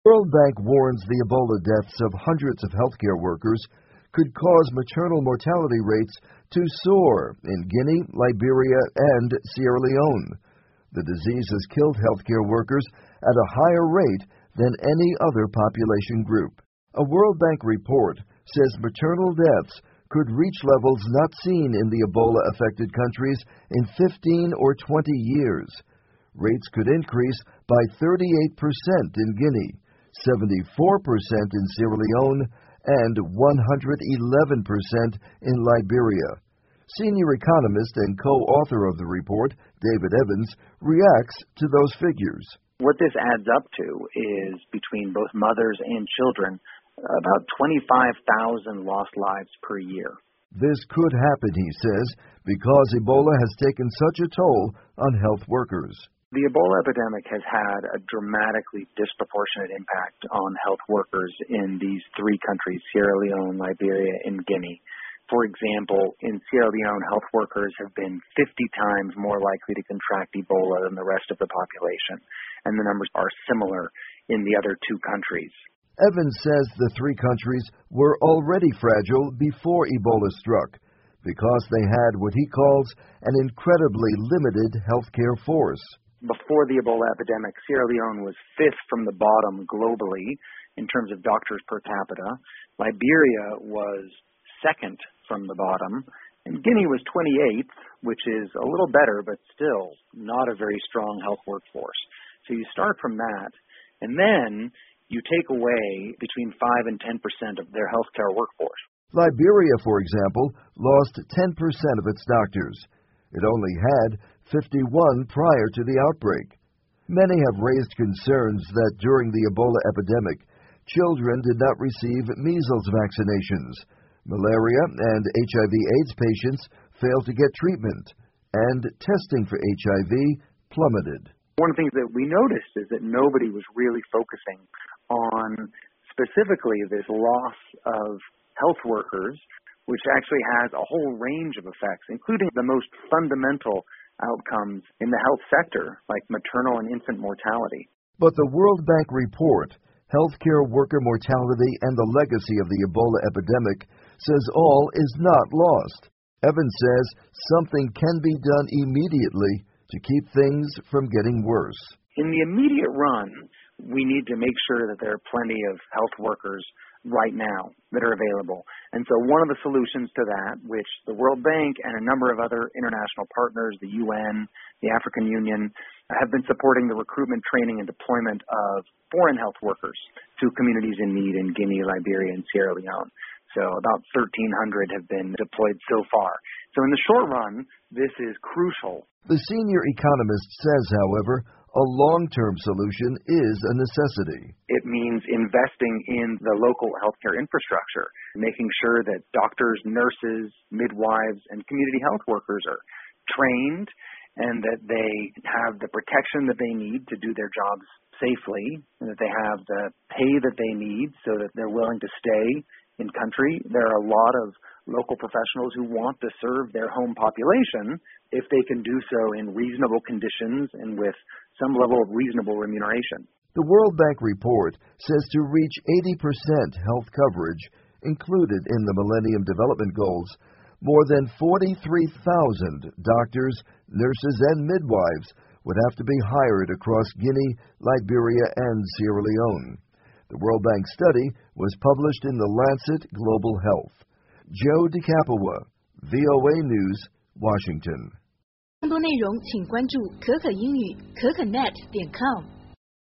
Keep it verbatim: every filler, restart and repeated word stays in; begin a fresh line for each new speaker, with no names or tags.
World Bank warns the Ebola deaths of hundreds of healthcare workers could cause maternal mortality rates to soar in Guinea, Liberia, and Sierra Leone. The disease has killed healthcare workers at a higher rate than any other population group. A World Bank report says maternal deaths could reach levels not seen in the Ebola-affected countries in fifteen or twenty years. Rates could increase by thirty-eight percent in Guinea, seventy-four percent in Sierra Leone, and one hundred eleven percent in Liberia. Senior economist and co-author of the report, David Evans, reacts to those figures.
What this adds up to is, between both mothers and children, about twenty-five thousand lost lives per year.
This could happen, he says, because Ebola has taken such a toll on health workers.
The Ebola epidemic has had a dramatically disproportionate impact on health workers in these three countries, Sierra Leone, Liberia, and Guinea. For example, in Sierra Leone, health workers have been fifty times more likely to contract Ebola than the rest of the population, and the numbers are similar in the other two countries.
Evans says the three countries were already fragile before Ebola struck because they had what he calls an incredibly limited healthcare force.
Before the Ebola epidemic, Sierra Leone was fifth from the bottom globally in terms of doctors per capita. Liberia was second from the bottom, and Guinea was twenty-eighth, which is a little better, but still not a very strong health workforce. So you start from that, and then you take away between five and ten percent of their healthcare workforce.
Liberia, for example, lost ten percent of its doctors. It only had fifty-one prior to the outbreak. Many have raised concerns that during the Ebola epidemic, children did not receive measles vaccinations. Malaria and H I V AIDS patients failed to get treatment, and testing for H I V plummeted.
One of the things that we noticed is that nobody was really focusing on specifically this loss of health workers, which actually has a whole range of effects, including the most fundamental outcomes in the health sector, like maternal and infant mortality.
But the World Bank report, Healthcare Worker Mortality and the Legacy of the Ebola Epidemic, says all is not lost. Evans says something can be done immediately to keep things from getting worse.
In the immediate run, we need to make sure that there are plenty of health workers right now that are available. And so one of the solutions to that, which the World Bank and a number of other international partners, the U N, the African Union, have been supporting the recruitment, training, and deployment of foreign health workers to communities in need in Guinea, Liberia, and Sierra Leone. So about thirteen hundred have been deployed so far. So in the short run, this is crucial.
The senior economist says, however, a long-term solution is a necessity.
It means investing in the local healthcare infrastructure, making sure that doctors, nurses, midwives, and community health workers are trained and that they have the protection that they need to do their jobs safely, and that they have the pay that they need so that they're willing to stay in country. There are a lot of local professionals who want to serve their home population if they can do so in reasonable conditions and with some level of reasonable remuneration.
The World Bank report says to reach eighty percent health coverage included in the Millennium Development Goals, more than forty-three thousand doctors, nurses, and midwives would have to be hired across Guinea, Liberia, and Sierra Leone. The World Bank study was published in the Lancet Global Health. Joe DeCapua, V O A News, Washington.
更多内容请关注可可英语可可 net 点 com。